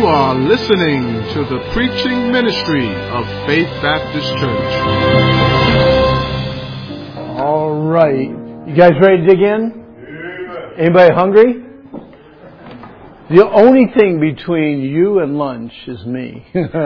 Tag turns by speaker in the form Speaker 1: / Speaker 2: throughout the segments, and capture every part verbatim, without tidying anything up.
Speaker 1: You are listening to the preaching ministry of Faith Baptist Church.
Speaker 2: All right. You guys ready to dig in? Anybody hungry? The only thing between you and lunch is me.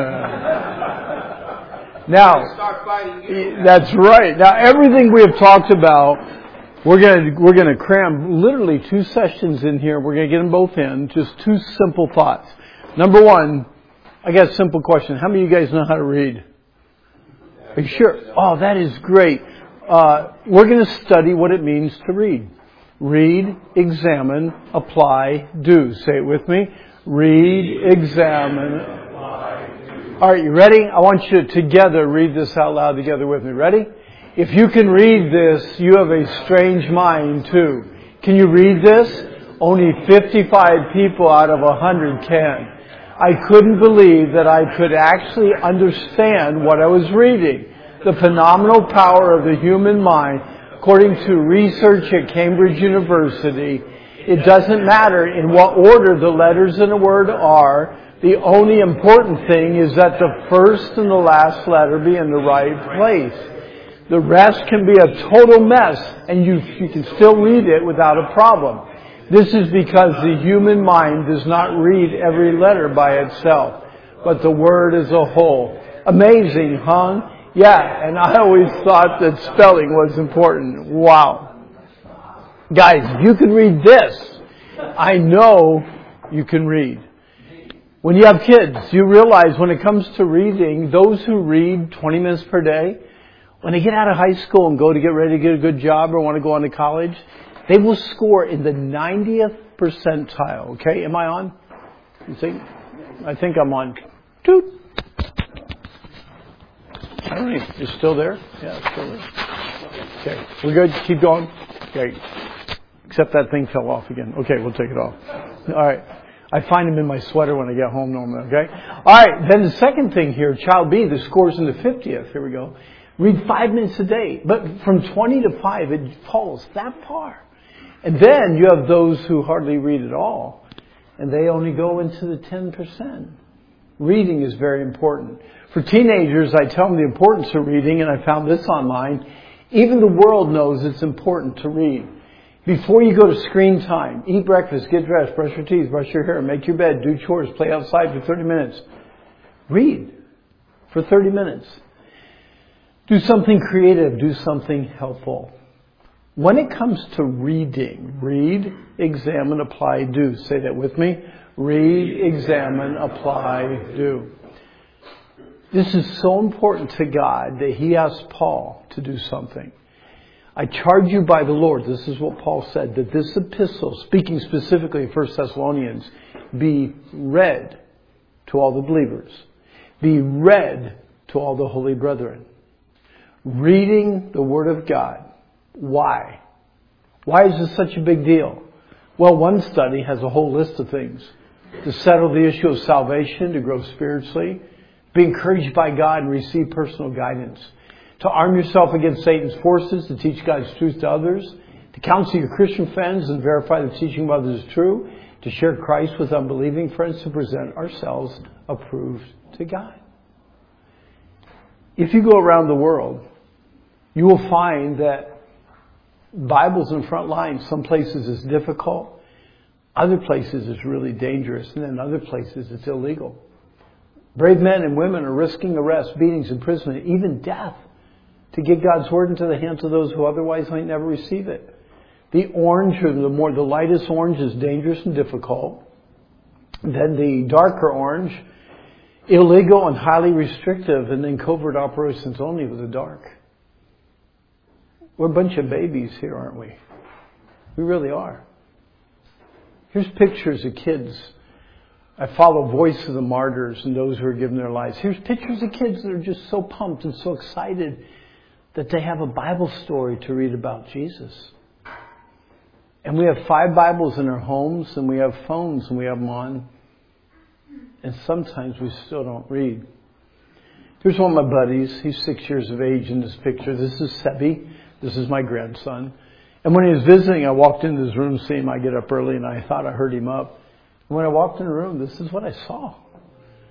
Speaker 2: Now, that's right. Now, everything we have talked about, we're going to we're going to cram literally two sessions in here. We're going to get them both in. Just two simple thoughts. Number one, I got a simple question. How many of you guys know how to read? Are you sure? Oh, that is great. Uh, we're going to study what it means to read. Read, examine, apply, do. Say it with me. Read, examine, apply, do. All right, you ready? I want you to together read this out loud together with me. Ready? If you can read this, you have a strange mind too. Can you read this? Only fifty-five people out of one hundred can. I couldn't believe that I could actually understand what I was reading. The phenomenal power of the human mind. According to research at Cambridge University, it doesn't matter in what order the letters in a word are. The only important thing is that the first and the last letter be in the right place. The rest can be a total mess, and you, you can still read it without a problem. This is because the human mind does not read every letter by itself, but the word as a whole. Amazing, huh? Yeah, and I always thought that spelling was important. Wow. Guys, if you can read this, I know you can read. When you have kids, you realize when it comes to reading, those who read twenty minutes per day, when they get out of high school and go to get ready to get a good job or want to go on to college, they will score in the ninetieth percentile. Okay, am I on? You see? I think I'm on. Toot. I don't know. It's still there? Yeah, it's still there. Okay, we're good? Keep going? Okay. Except that thing fell off again. Okay, we'll take it off. All right. I find them in my sweater when I get home normally, okay? All right, then the second thing here, child B, the score's in the fiftieth. Here we go. Read five minutes a day. But from twenty to five, it falls that far. And then you have those who hardly read at all, and they only go into the ten percent. Reading is very important. For teenagers, I tell them the importance of reading, and I found this online. Even the world knows it's important to read. Before you go to screen time, eat breakfast, get dressed, brush your teeth, brush your hair, make your bed, do chores, play outside for thirty minutes. Read for thirty minutes. Do something creative, do something helpful. When it comes to reading, read, examine, apply, do. Say that with me. Read, examine, apply, do. This is so important to God that He asked Paul to do something. I charge you by the Lord, this is what Paul said, that this epistle, speaking specifically of First Thessalonians, be read to all the believers. Be read to all the holy brethren. Reading the Word of God. Why? Why is this such a big deal? Well, one study has a whole list of things. To settle the issue of salvation, to grow spiritually, be encouraged by God and receive personal guidance. To arm yourself against Satan's forces, to teach God's truth to others. To counsel your Christian friends and verify the teaching of others is true. To share Christ with unbelieving friends, to present ourselves approved to God. If you go around the world, you will find that Bible's in front line. Some places it's difficult. Other places it's really dangerous. And then other places it's illegal. Brave men and women are risking arrest, beatings, imprisonment, even death to get God's Word into the hands of those who otherwise might never receive it. The orange, or the more the lightest orange, is dangerous and difficult. Then the darker orange, illegal and highly restrictive, and then covert operations only with the dark. We're a bunch of babies here, aren't we? We really are. Here's pictures of kids. I follow Voice of the Martyrs and those who are giving their lives. Here's pictures of kids that are just so pumped and so excited that they have a Bible story to read about Jesus. And we have five Bibles in our homes, and we have phones, and we have them on. And sometimes we still don't read. Here's one of my buddies. He's six years of age in this picture. This is Sebi. This is my grandson. And when he was visiting, I walked into his room, seeing him. I get up early, and I thought I heard him up. And when I walked in the room, this is what I saw.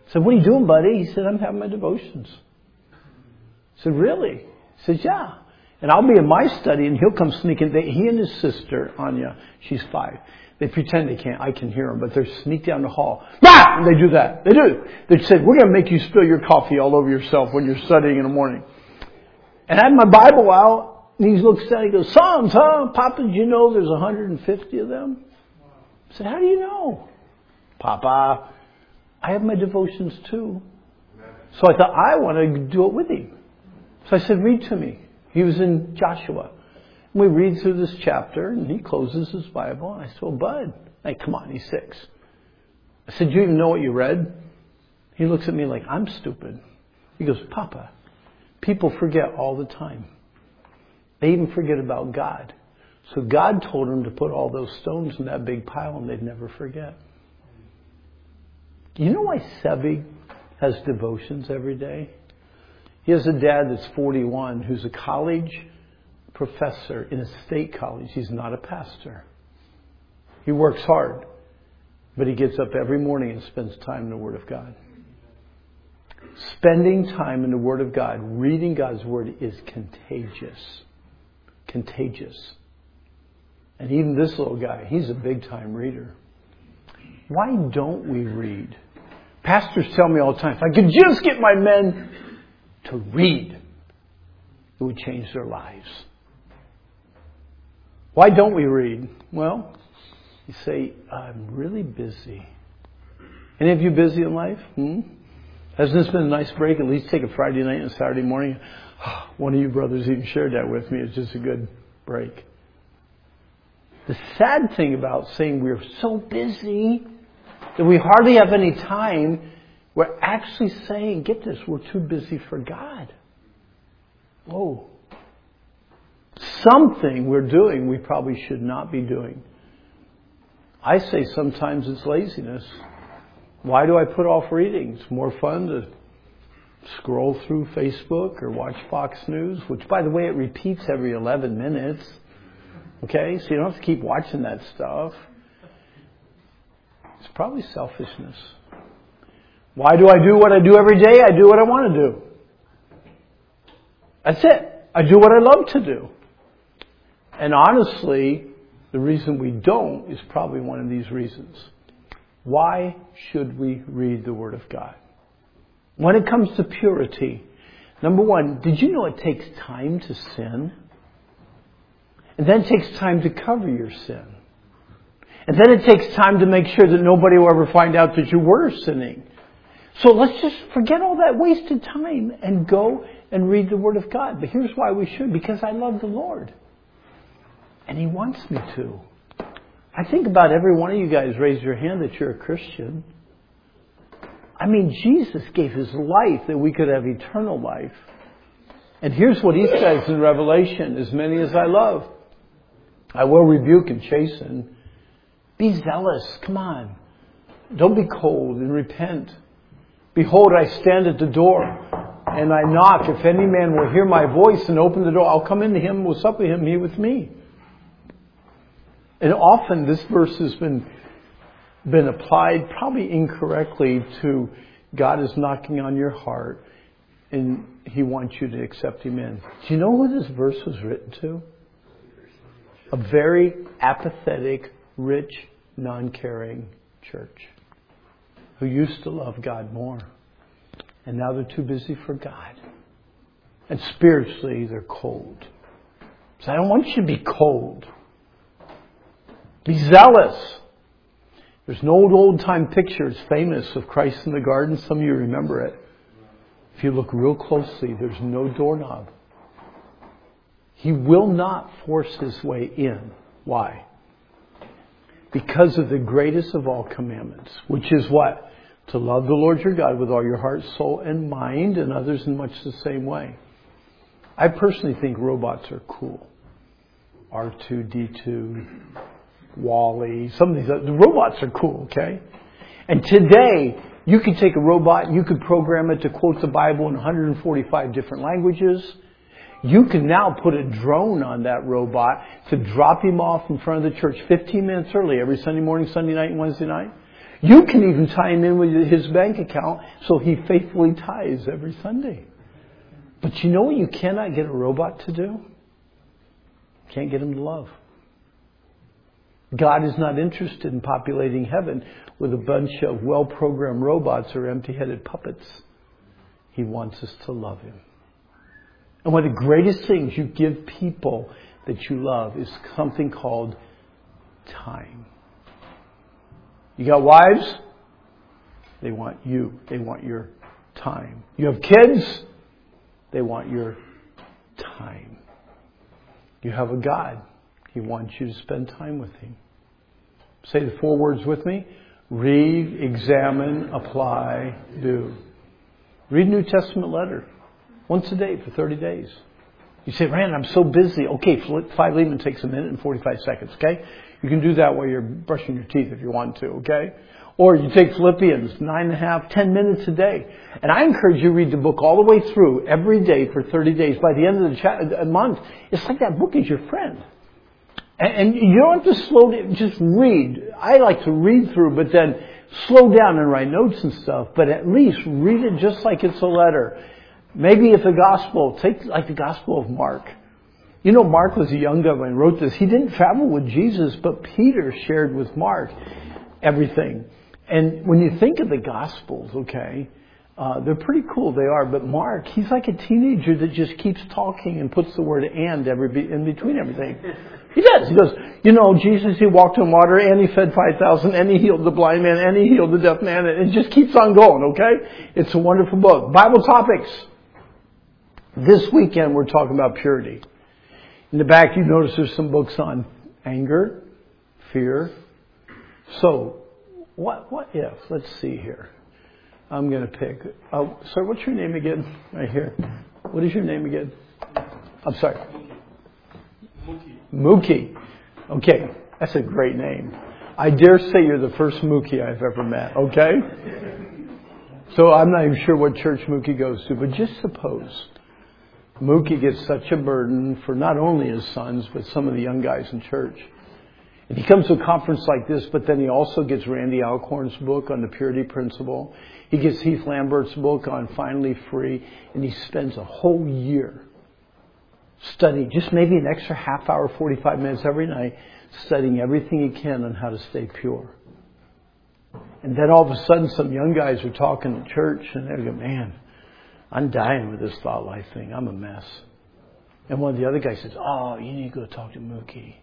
Speaker 2: I said, what are you doing, buddy? He said, I'm having my devotions. I said, really? He said, yeah. And I'll be in my study and he'll come sneaking. They, he and his sister, Anya, she's five. They pretend they can't. I can hear them, but they sneak down the hall. Bah! And they do that. They do. They said, we're going to make you spill your coffee all over yourself when you're studying in the morning. And I had my Bible out, and he looks at it, he goes, Psalms, huh? Papa, did you know there's one hundred fifty of them? I said, how do you know? Papa, I have my devotions too. So I thought, I want to do it with him. So I said, read to me. He was in Joshua. And we read through this chapter, and he closes his Bible. And I said, well, Bud, hey, come on, he's six. I said, do you even know what you read? He looks at me like, I'm stupid. He goes, Papa, people forget all the time. They even forget about God. So God told him to put all those stones in that big pile and they'd never forget. You know why Sebi has devotions every day? He has a dad that's forty-one who's a college professor in a state college. He's not a pastor. He works hard, but he gets up every morning and spends time in the Word of God. Spending time in the Word of God, reading God's Word is contagious. Contagious. And even this little guy, he's a big-time reader. Why don't we read? Pastors tell me all the time, if I could just get my men to read, it would change their lives. Why don't we read? Well, you say, I'm really busy. Any of you busy in life? Hmm? Hasn't this been a nice break? At least take a Friday night and a Saturday morning. One of you brothers even shared that with me. It's just a good break. The sad thing about saying we're so busy that we hardly have any time, we're actually saying, get this, we're too busy for God. Whoa. Something we're doing we probably should not be doing. I say sometimes it's laziness. Why do I put off reading? It's more fun to scroll through Facebook or watch Fox News, which, by the way, it repeats every eleven minutes. Okay? So you don't have to keep watching that stuff. It's probably selfishness. Why do I do what I do every day? I do what I want to do. That's it. I do what I love to do. And honestly, the reason we don't is probably one of these reasons. Why should we read the Word of God? When it comes to purity, number one, did you know it takes time to sin? And then it takes time to cover your sin. And then it takes time to make sure that nobody will ever find out that you were sinning. So let's just forget all that wasted time and go and read the Word of God. But here's why we should. Because I love the Lord. And He wants me to. I think about every one of you guys raise your hand that you're a Christian. I mean, Jesus gave His life that we could have eternal life. And here's what He says in Revelation, as many as I love, I will rebuke and chasten. Be zealous. Come on. Don't be cold and repent. Behold, I stand at the door and I knock. If any man will hear my voice and open the door, I'll come into him, will sup with him, he with me. And often this verse has been, been applied probably incorrectly to God is knocking on your heart and He wants you to accept Him in. Do you know who this verse was written to? A very apathetic, rich, non-caring church who used to love God more. And now they're too busy for God. And spiritually, they're cold. So I don't want you to be cold. Be zealous. There's an old, old-time picture. It's famous of Christ in the garden. Some of you remember it. If you look real closely, there's no doorknob. He will not force His way in. Why? Because of the greatest of all commandments, which is what? To love the Lord your God with all your heart, soul, and mind, and others in much the same way. I personally think robots are cool. R two D two, Wall-E, some of these, the robots are cool, okay? And today, you could take a robot, you could program it to quote the Bible in one hundred forty-five different languages. You can now put a drone on that robot to drop him off in front of the church fifteen minutes early every Sunday morning, Sunday night, and Wednesday night. You can even tie him in with his bank account so he faithfully tithes every Sunday. But you know what you cannot get a robot to do? Can't get him to love. God is not interested in populating heaven with a bunch of well-programmed robots or empty-headed puppets. He wants us to love him. And one of the greatest things you give people that you love is something called time. You got wives? They want you. They want your time. You have kids? They want your time. You have a God. He wants you to spend time with him. Say the four words with me. Read, examine, apply, do. Read a New Testament letter. Once a day for thirty days. You say, Rand, I'm so busy. Okay, Philemon takes a minute and forty-five seconds, okay? You can do that while you're brushing your teeth if you want to, okay? Or you take Philippians, nine and a half, ten minutes a day. And I encourage you to read the book all the way through every day for thirty days. By the end of the cha- month, it's like that book is your friend. And you don't have to slow down, just read. I like to read through, but then slow down and write notes and stuff. But at least read it just like it's a letter. Maybe if the gospel, take like the Gospel of Mark. You know, Mark was a young guy when he wrote this. He didn't travel with Jesus, but Peter shared with Mark everything. And when you think of the Gospels, okay, uh, they're pretty cool, they are. But Mark, he's like a teenager that just keeps talking and puts the word and every in between everything. He does. He goes, you know, Jesus, he walked on water, and he fed five thousand, and he healed the blind man, and he healed the deaf man. And it just keeps on going, okay? It's a wonderful book. Bible topics. This weekend, we're talking about purity. In the back, you notice there's some books on anger, fear. So, what what if? Let's see here. I'm going to pick. Oh, sorry, what's your name again? Right here. What is your name again? I'm sorry. Mookie. Mookie. Okay, that's a great name. I dare say you're the first Mookie I've ever met, okay? So I'm not even sure what church Mookie goes to, but just suppose Mookie gets such a burden for not only his sons, but some of the young guys in church. And he comes to a conference like this, but then he also gets Randy Alcorn's book on the purity principle. He gets Heath Lambert's book on Finally Free, and he spends a whole year studying, just maybe an extra half hour, forty-five minutes every night, studying everything he can on how to stay pure. And then all of a sudden some young guys are talking to church and they go, man, I'm dying with this thought life thing. I'm a mess. And one of the other guys says, oh, you need to go talk to Mookie.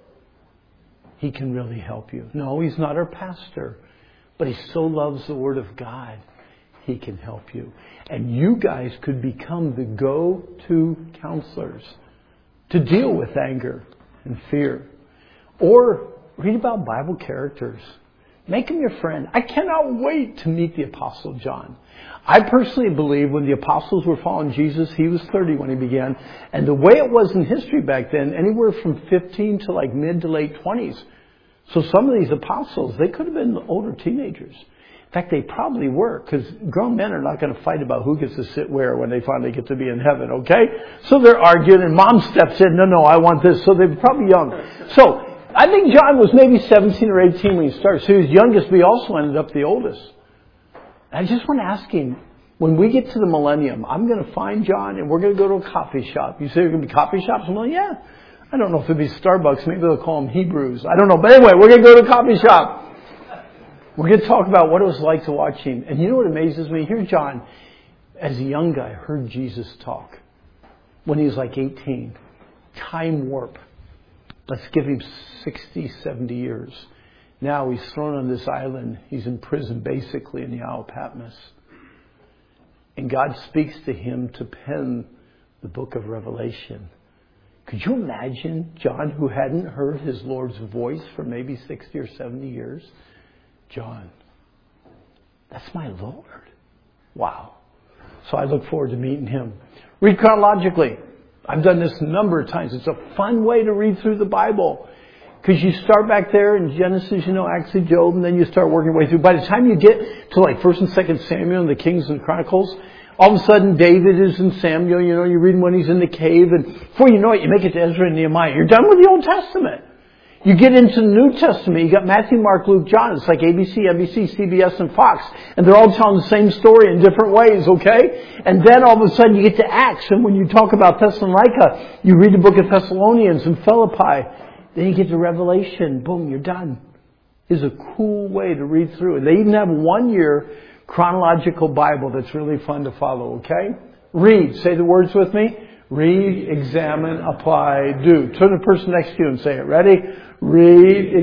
Speaker 2: He can really help you. No, he's not our pastor, but he so loves the Word of God. He can help you. And you guys could become the go-to counselors to deal with anger and fear. Or read about Bible characters. Make him your friend. I cannot wait to meet the Apostle John. I personally believe when the apostles were following Jesus, he was thirty when he began. And the way it was in history back then, anywhere from fifteen to like mid to late twenties. So some of these apostles, they could have been older teenagers. In fact, they probably were, because grown men are not going to fight about who gets to sit where when they finally get to be in heaven, okay? So they're arguing, and mom steps in, no, no, I want this. So they're probably young. So I think John was maybe seventeen or eighteen when he started. So he was youngest, but he also ended up the oldest. I just want to ask him, when we get to the millennium, I'm going to find John, and we're going to go to a coffee shop. You say there's going to be coffee shops? I'm like, yeah. I don't know if it'll be Starbucks. Maybe they'll call them Hebrews. I don't know. But anyway, we're going to go to a coffee shop. We're going to talk about what it was like to watch him. And you know what amazes me? Here John, as a young guy, heard Jesus talk when he was like eighteen. Time warp. Let's give him sixty, seventy years. Now he's thrown on this island. He's in prison basically in the Isle of Patmos. And God speaks to him to pen the book of Revelation. Could you imagine John, who hadn't heard his Lord's voice for maybe sixty or seventy years? John, that's my Lord. Wow. So I look forward to meeting him. Read chronologically. I've done this a number of times. It's a fun way to read through the Bible. Because you start back there in Genesis, you know, Acts and Job, and then you start working your way through. By the time you get to like First and Second Samuel and the Kings and Chronicles, all of a sudden David is in Samuel, you know, you're reading when he's in the cave, and before you know it, you make it to Ezra and Nehemiah. You're done with the Old Testament. You get into the New Testament, you got Matthew, Mark, Luke, John. It's like A B C, N B C, C B S, and Fox. And they're all telling the same story in different ways, okay? And then all of a sudden you get to Acts. And when you talk about Thessalonica, you read the book of Thessalonians and Philippi. Then you get to Revelation. Boom, you're done. It's a cool way to read through. And they even have one year chronological Bible that's really fun to follow, okay? Read. Say the words with me. Read, examine, apply, do. Turn to the person next to you and say it. Ready? Read,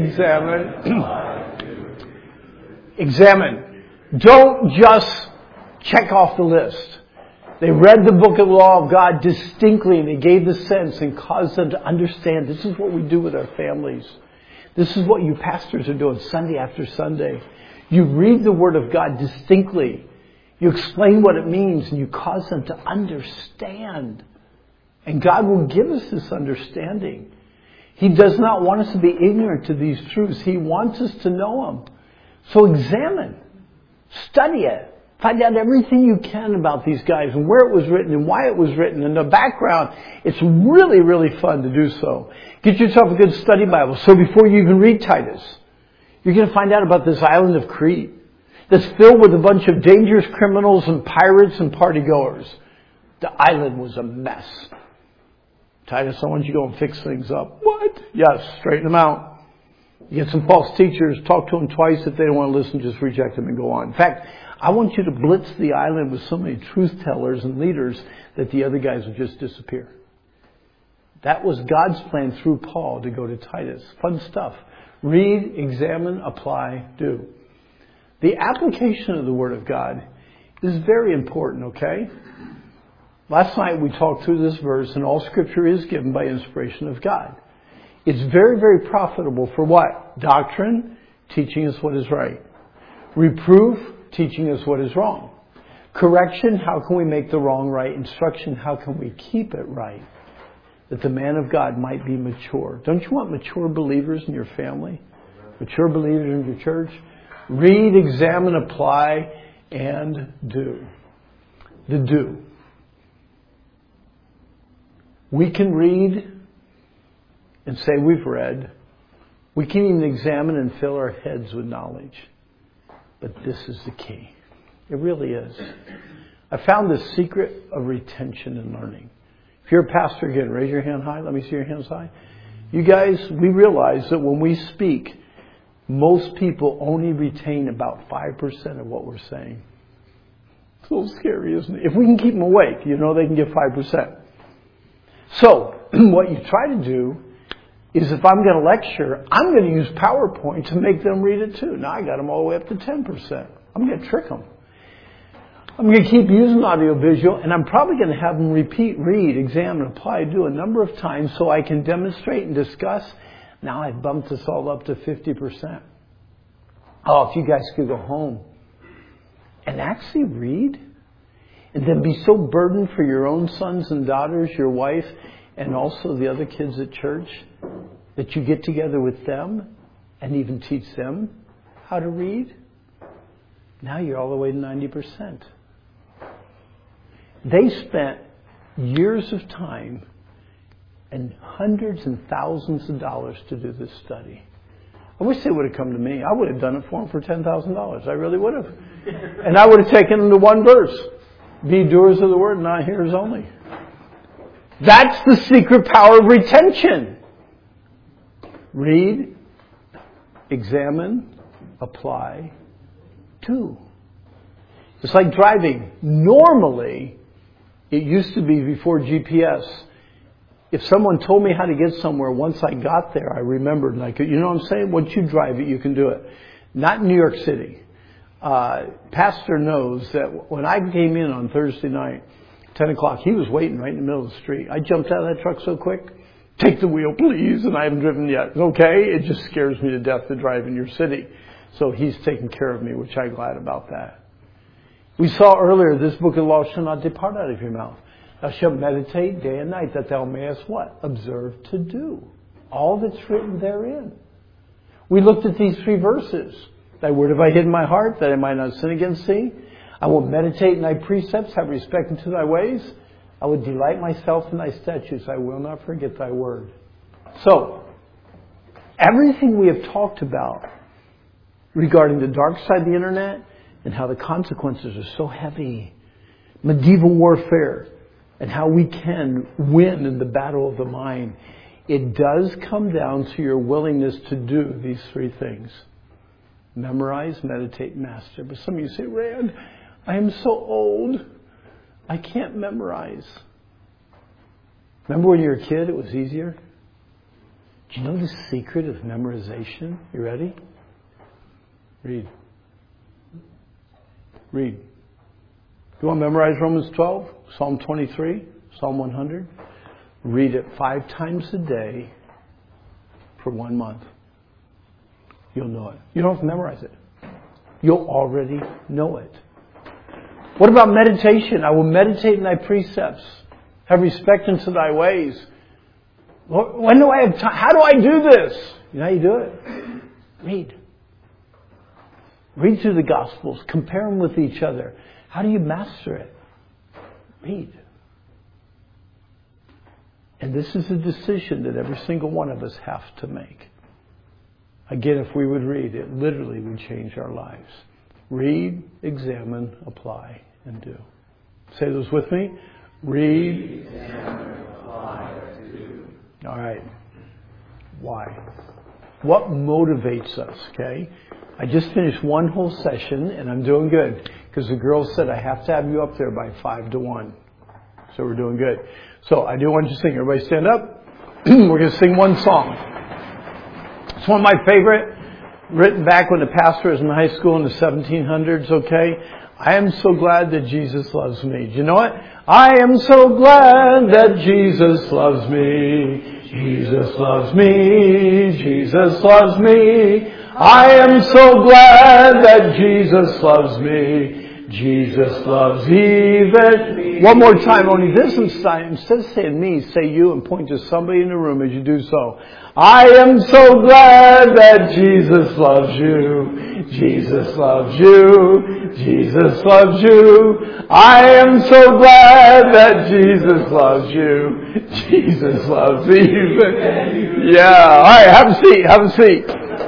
Speaker 2: examine, examine. Don't just check off the list. They read the book of the law of God distinctly, and they gave the sense and caused them to understand this is what we do with our families. This is what you pastors are doing Sunday after Sunday. You read the Word of God distinctly. You explain what it means, and you cause them to understand. And God will give us this understanding. He does not want us to be ignorant to these truths. He wants us to know them. So examine. Study it. Find out everything you can about these guys and where it was written and why it was written and the background. It's really, really fun to do so. Get yourself a good study Bible. So before you even read Titus, you're going to find out about this island of Crete that's filled with a bunch of dangerous criminals and pirates and partygoers. The island was a mess. Titus, I want you to go and fix things up. What? Yes, straighten them out. You get some false teachers, talk to them twice. If they don't want to listen, just reject them and go on. In fact, I want you to blitz the island with so many truth tellers and leaders that the other guys will just disappear. That was God's plan through Paul to go to Titus. Fun stuff. Read, examine, apply, do. The application of the Word of God is very important, okay? Last night we talked through this verse, and all Scripture is given by inspiration of God. It's very, very profitable for what? Doctrine, teaching us what is right. Reproof, teaching us what is wrong. Correction, how can we make the wrong right? Instruction, how can we keep it right? That the man of God might be mature. Don't you want mature believers in your family? Mature believers in your church? Read, examine, apply, and do. The do. We can read and say we've read. We can even examine and fill our heads with knowledge. But this is the key. It really is. I found the secret of retention and learning. If you're a pastor, again, raise your hand high. Let me see your hands high. You guys, we realize that when we speak, most people only retain about five percent of what we're saying. It's a little scary, isn't it? If we can keep them awake, you know they can get five percent. So, what you try to do is if I'm going to lecture, I'm going to use PowerPoint to make them read it too. Now I got them all the way up to ten percent. I'm going to trick them. I'm going to keep using audiovisual, and I'm probably going to have them repeat, read, examine, apply, do a number of times so I can demonstrate and discuss. Now I've bumped us all up to fifty percent. Oh, if you guys could go home and actually read, and then be so burdened for your own sons and daughters, your wife, and also the other kids at church, that you get together with them and even teach them how to read. Now you're all the way to ninety percent. They spent years of time and hundreds and thousands of dollars to do this study. I wish they would have come to me. I would have done it for them for ten thousand dollars. I really would have. And I would have taken them to one verse. Be doers of the word, not hearers only. That's the secret power of retention. Read, examine, apply, do. It's like driving. Normally, it used to be before G P S. If someone told me how to get somewhere, once I got there, I remembered. And I could, you know what I'm saying? Once you drive it, you can do it. Not in New York City. Uh, Pastor knows that when I came in on Thursday night, ten o'clock, he was waiting right in the middle of the street. I jumped out of that truck so quick. Take the wheel, please. And I haven't driven yet. Okay? It just scares me to death to drive in your city. So he's taking care of me, which I'm glad about that. We saw earlier, this book of the law shall not depart out of your mouth. Thou shalt meditate day and night, that thou mayest what? Observe to do all that's written therein. We looked at these three verses. Thy word have I hid in my heart, that I might not sin against thee. I will meditate in thy precepts, have respect unto thy ways. I will delight myself in thy statutes. I will not forget thy word. So, everything we have talked about regarding the dark side of the internet and how the consequences are so heavy, medieval warfare, and how we can win in the battle of the mind, it does come down to your willingness to do these three things. Memorize, meditate, master. But some of you say, Rand, I am so old, I can't memorize. Remember when you were a kid, it was easier? Do you know the secret of memorization? You ready? Read. Read. Do you want to memorize Romans twelve? Psalm twenty-three? Psalm one hundred? Read it five times a day for one month. You'll know it. You don't have to memorize it. You'll already know it. What about meditation? I will meditate in thy precepts. Have respect unto thy ways. When do I have time? How do I do this? You know how you do it? Read. Read through the Gospels. Compare them with each other. How do you master it? Read. And this is a decision that every single one of us have to make. Again, if we would read, it literally would change our lives. Read, examine, apply, and do. Say those with me. Read, examine, apply, do. All right. Why? What motivates us, okay? I just finished one whole session, and I'm doing good. Because the girls said I have to have you up there by five to one. So we're doing good. So I do want you to sing. Everybody stand up. We're going to sing one song. It's one of my favorite, written back when the pastor was in high school in the seventeen hundreds, okay? I am so glad that Jesus loves me. Do you know what? I am so glad that Jesus loves me. Jesus loves me. Jesus loves me. I am so glad that Jesus loves me. Jesus loves even me. One more time, only this time, instead of saying me, say you and point to somebody in the room as you do so. I am so glad that Jesus loves you. Jesus loves you. Jesus loves you. I am so glad that Jesus loves you. Jesus loves even. Yeah. All right. Have a seat. Have a seat.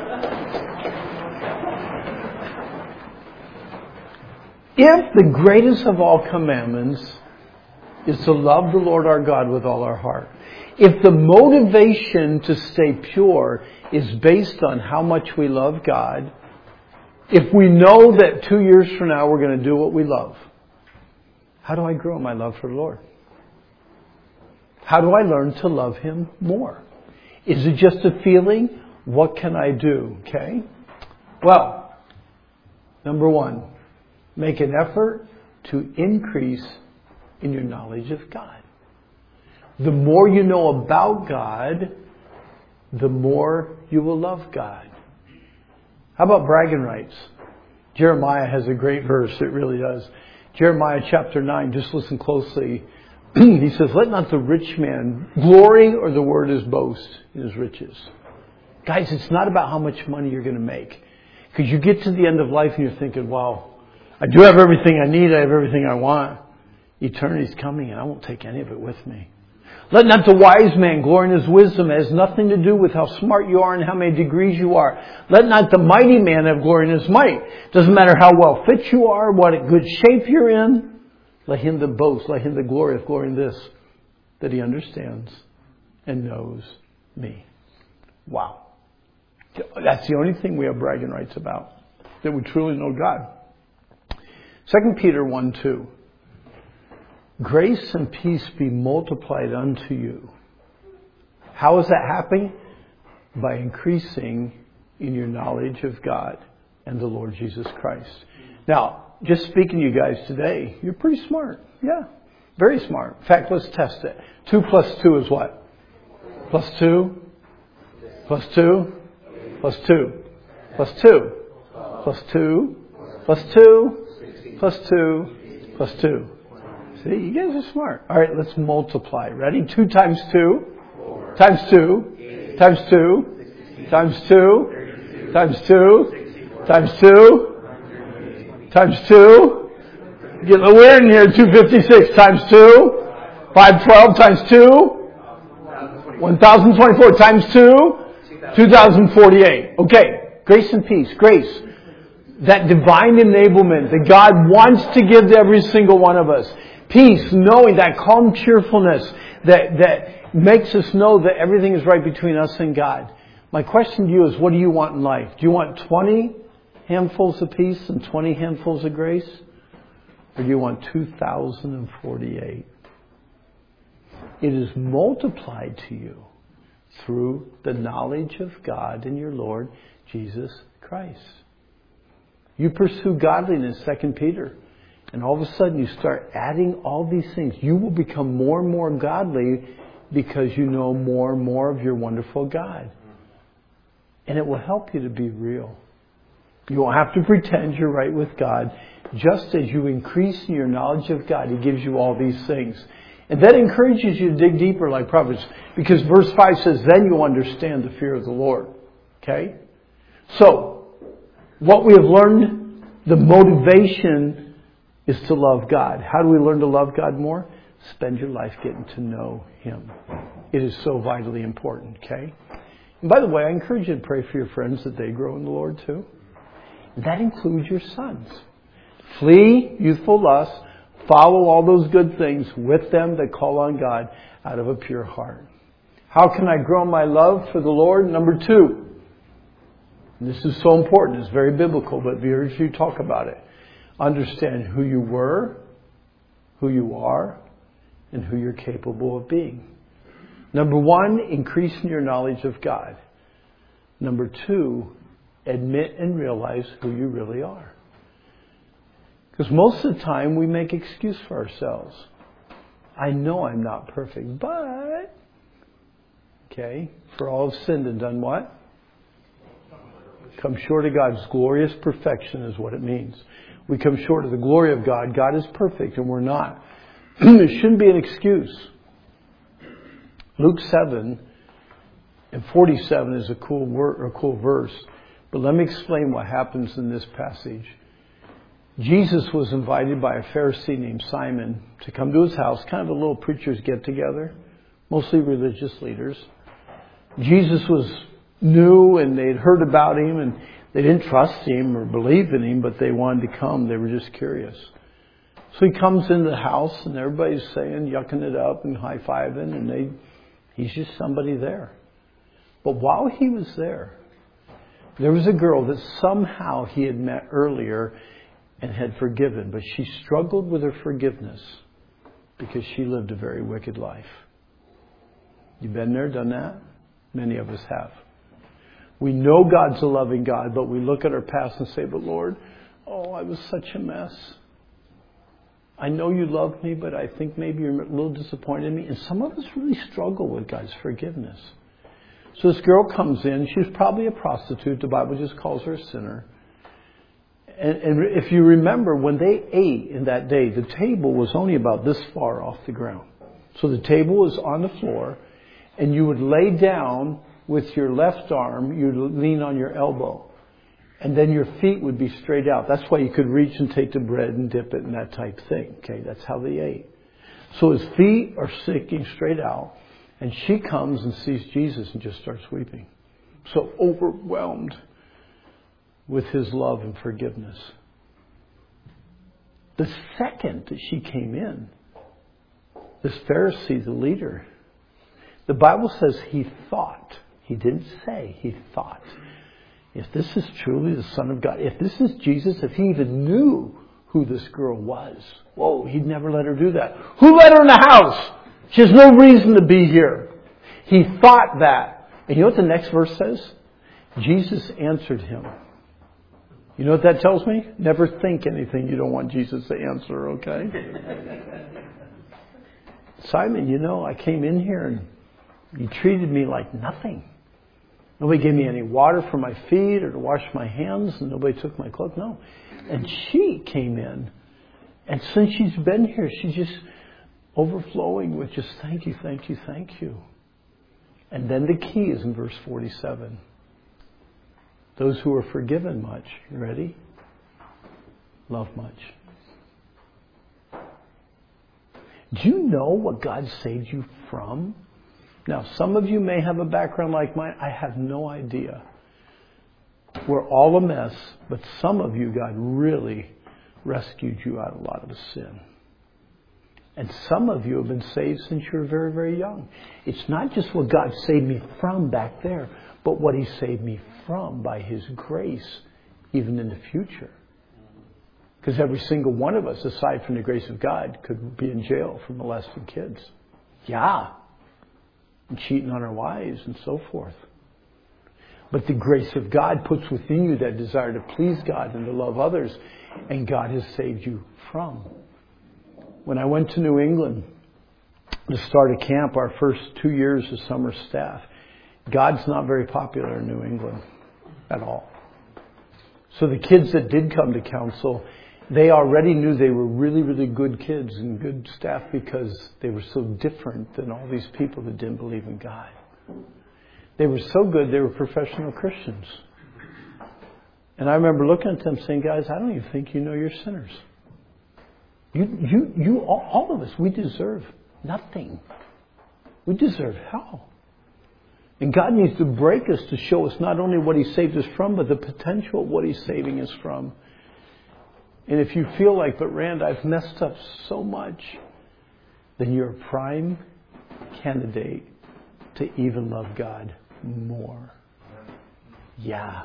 Speaker 2: If the greatest of all commandments is to love the Lord our God with all our heart, if the motivation to stay pure is based on how much we love God, if we know that two years from now we're going to do what we love, how do I grow in my love for the Lord? How do I learn to love Him more? Is it just a feeling? What can I do? Okay? Well, number one, make an effort to increase in your knowledge of God. The more you know about God, the more you will love God. How about bragging rights? Jeremiah has a great verse. It really does. Jeremiah chapter nine, just listen closely. He says, let not the rich man glory, or the word is boast, in his riches. Guys, it's not about how much money you're going to make. Because you get to the end of life and you're thinking, wow, I do have everything I need. I have everything I want. Eternity's coming and I won't take any of it with me. Let not the wise man glory in his wisdom. It has nothing to do with how smart you are and how many degrees you are. Let not the mighty man have glory in his might. Doesn't matter how well fit you are, what good shape you're in. Let him that boast, let him that glory of glory in this, that he understands and knows me. Wow. That's the only thing we have bragging rights about. That we truly know God. Second Peter one two. Grace and peace be multiplied unto you. How is that happening? By increasing in your knowledge of God and the Lord Jesus Christ. Now, just speaking to you guys today, you're pretty smart. Yeah, very smart. In fact, let's test it. Two plus two is what? Plus two? Plus two? Plus two? Plus two? Plus two? Plus two? Plus two? Plus two? See, you guys are smart. All right, let's multiply. Ready? Two times two. Four. Times two. Eight. Times two. sixteen. Times two. Times two. Times two. Times two. Get a little weird in here. two hundred fifty-six times two. five hundred twelve times two. one thousand twenty-four times two. two thousand forty-eight. Okay. Grace and peace. Grace. That divine enablement that God wants to give to every single one of us. Peace, knowing that calm cheerfulness that, that makes us know that everything is right between us and God. My question to you is, what do you want in life? Do you want twenty handfuls of peace and twenty handfuls of grace? Or do you want two thousand forty-eight? It is multiplied to you through the knowledge of God and your Lord Jesus Christ. You pursue godliness, Second Peter, and all of a sudden you start adding all these things. You will become more and more godly because you know more and more of your wonderful God. And it will help you to be real. You won't have to pretend you're right with God. Just as you increase in your knowledge of God, He gives you all these things. And that encourages you to dig deeper like Proverbs. Because verse five says, then you'll understand the fear of the Lord. Okay? So, what we have learned, the motivation is to love God. How do we learn to love God more? Spend your life getting to know Him. It is so vitally important, okay? And by the way, I encourage you to pray for your friends that they grow in the Lord too. And that includes your sons. Flee youthful lust. Follow all those good things with them that call on God out of a pure heart. How can I grow my love for the Lord? Number two. This is so important. It's very biblical, but very few talk about it. Understand who you were, who you are, and who you're capable of being. Number one, increase in your knowledge of God. Number two, admit and realize who you really are. Because most of the time we make excuse for ourselves. I know I'm not perfect, but... Okay, for all have sinned and done what? Come short of God's glorious perfection is what it means. We come short of the glory of God. God is perfect and we're not. It shouldn't be an excuse. Luke seven and forty-seven is a cool word, a cool verse. But let me explain what happens in this passage. Jesus was invited by a Pharisee named Simon to come to his house, kind of a little preacher's get together, mostly religious leaders. Jesus was new and they'd heard about him and they didn't trust him or believe in him, but they wanted to come. They were just curious. So he comes into the house and everybody's saying, yucking it up and high-fiving, and they, he's just somebody there. But while he was there, there was a girl that somehow he had met earlier and had forgiven, but she struggled with her forgiveness because she lived a very wicked life. You been there, done that? Many of us have. We know God's a loving God, but we look at our past and say, but Lord, oh, I was such a mess. I know you love me, but I think maybe you're a little disappointed in me. And some of us really struggle with God's forgiveness. So this girl comes in. She's probably a prostitute. The Bible just calls her a sinner. And, and if you remember, when they ate in that day, the table was only about this far off the ground. So the table was on the floor, and you would lay down with your left arm, you'd lean on your elbow. And then your feet would be straight out. That's why you could reach and take the bread and dip it and that type thing. Okay, that's how they ate. So his feet are sticking straight out. And she comes and sees Jesus and just starts weeping. So overwhelmed with his love and forgiveness. The second that she came in, this Pharisee, the leader, the Bible says he thought. He didn't say, he thought. If this is truly the Son of God, if this is Jesus, if he even knew who this girl was, whoa, he'd never let her do that. Who let her in the house? She has no reason to be here. He thought that. And you know what the next verse says? Jesus answered him. You know what that tells me? Never think anything you don't want Jesus to answer, okay? Simon, you know, I came in here and you treated me like nothing. Nobody gave me any water for my feet or to wash my hands, and nobody took my clothes. No. And she came in, and since she's been here, she's just overflowing with just thank you, thank you, thank you. And then the key is in verse forty-seven. Those who are forgiven much, you ready? Love much. Do you know what God saved you from? Now, some of you may have a background like mine. I have no idea. We're all a mess, but some of you, God really rescued you out of a lot of the sin. And some of you have been saved since you were very, very young. It's not just what God saved me from back there, but what He saved me from by His grace, even in the future. Because every single one of us, aside from the grace of God, could be in jail for molesting kids. Yeah. And cheating on our wives and so forth. But the grace of God puts within you that desire to please God and to love others. And God has saved you from. When I went to New England to start a camp, our first two years of summer staff, God's not very popular in New England at all. So the kids that did come to council, they already knew they were really, really good kids and good staff because they were so different than all these people that didn't believe in God. They were so good, they were professional Christians. And I remember looking at them saying, guys, I don't even think you know you're sinners. You, you, you, all, all of us, we deserve nothing. We deserve hell. And God needs to break us to show us not only what He saved us from, but the potential of what He's saving us from. And if you feel like, but Rand, I've messed up so much, then you're a prime candidate to even love God more. Yeah.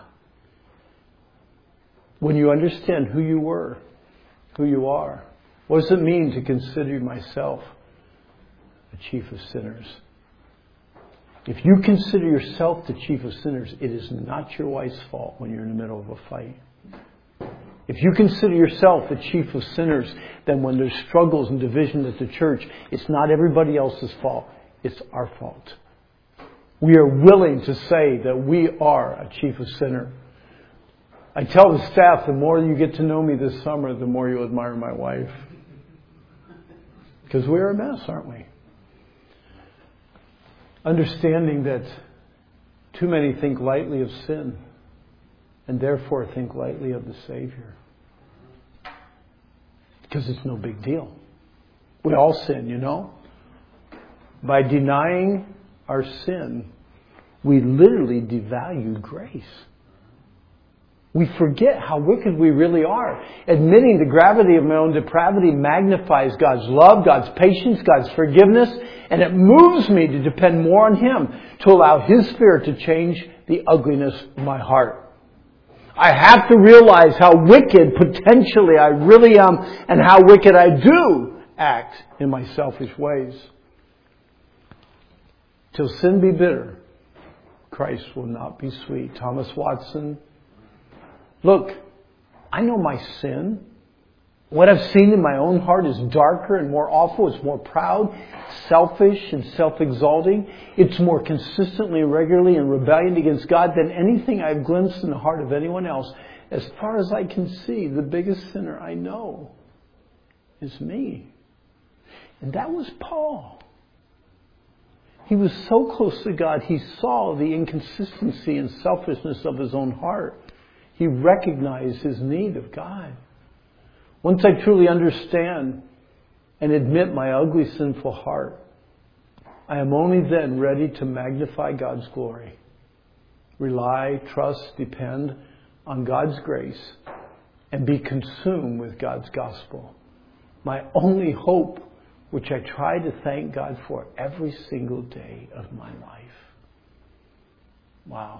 Speaker 2: When you understand who you were, who you are, what does it mean to consider myself the chief of sinners? If you consider yourself the chief of sinners, it is not your wife's fault when you're in the middle of a fight. If you consider yourself the chief of sinners, then when there's struggles and division at the church, it's not everybody else's fault. It's our fault. We are willing to say that we are a chief of sinner. I tell the staff, the more you get to know me this summer, the more you admire my wife. Because we're a mess, aren't we? Understanding that too many think lightly of sin and therefore think lightly of the Savior. Because it's no big deal. We all sin, you know. By denying our sin, we literally devalue grace. We forget how wicked we really are. Admitting the gravity of my own depravity magnifies God's love, God's patience, God's forgiveness, and it moves me to depend more on Him, to allow His Spirit to change the ugliness of my heart. I have to realize how wicked potentially I really am and how wicked I do act in my selfish ways. Till sin be bitter, Christ will not be sweet. Thomas Watson. Look, I know my sin. What I've seen in my own heart is darker and more awful. It's more proud, selfish, and self-exalting. It's more consistently and regularly in rebellion against God than anything I've glimpsed in the heart of anyone else. As far as I can see, the biggest sinner I know is me. And that was Paul. He was so close to God, he saw the inconsistency and selfishness of his own heart. He recognized his need of God. Once I truly understand and admit my ugly, sinful heart, I am only then ready to magnify God's glory. Rely, trust, depend on God's grace, and be consumed with God's gospel. My only hope, which I try to thank God for every single day of my life. Wow.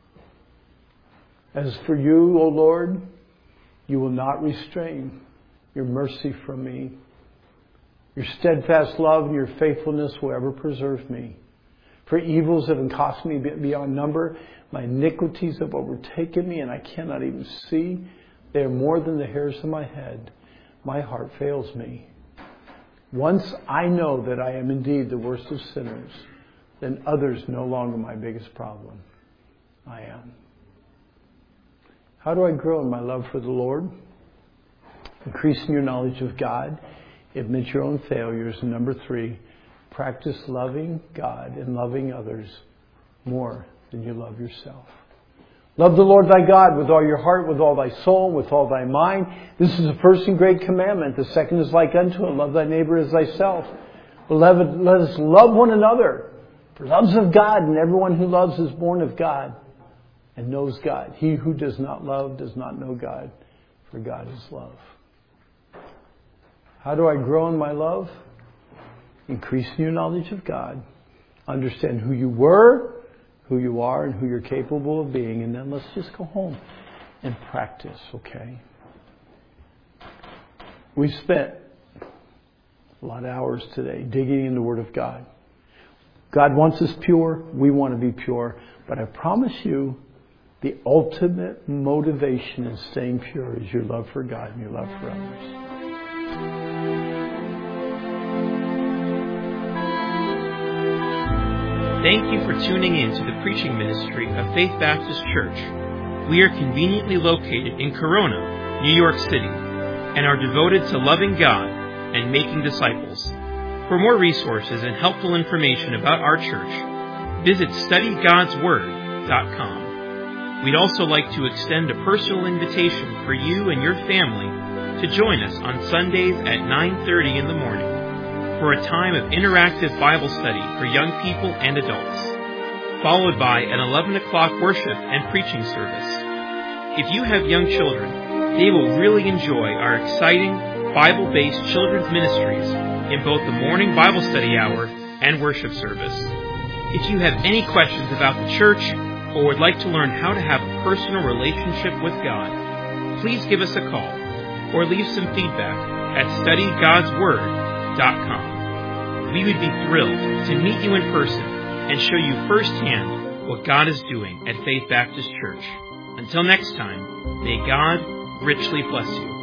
Speaker 2: As for you, O Lord, you will not restrain your mercy from me. Your steadfast love and your faithfulness will ever preserve me. For evils have cost me beyond number. My iniquities have overtaken me, and I cannot even see. They are more than the hairs of my head. My heart fails me. Once I know that I am indeed the worst of sinners, then others no longer my biggest problem. I am. How do I grow in my love for the Lord? Increase in your knowledge of God. Admit your own failures. And number three, practice loving God and loving others more than you love yourself. Love the Lord thy God with all your heart, with all thy soul, with all thy mind. This is the first and great commandment. The second is like unto it. Love thy neighbor as thyself. Beloved, let us love one another. For love's of God, and everyone who loves is born of God and knows God. He who does not love does not know God, for God is love. How do I grow in my love? Increase in your knowledge of God. Understand who you were, who you are, and who you're capable of being. And then let's just go home and practice, okay? We spent a lot of hours today digging in the Word of God. God wants us pure. We want to be pure. But I promise you, the ultimate motivation in staying pure is your love for God and your love for others.
Speaker 3: Thank you for tuning in to the preaching ministry of Faith Baptist Church. We are conveniently located in Corona, New York City, and are devoted to loving God and making disciples. For more resources and helpful information about our church, visit study gods word dot com. We'd also like to extend a personal invitation for you and your family to join us on Sundays at nine thirty in the morning for a time of interactive Bible study for young people and adults, followed by an eleven o'clock worship and preaching service. If you have young children, they will really enjoy our exciting Bible-based children's ministries in both the morning Bible study hour and worship service. If you have any questions about the church or would like to learn how to have a personal relationship with God, please give us a call or leave some feedback at study gods word dot com. We would be thrilled to meet you in person and show you firsthand what God is doing at Faith Baptist Church. Until next time, may God richly bless you.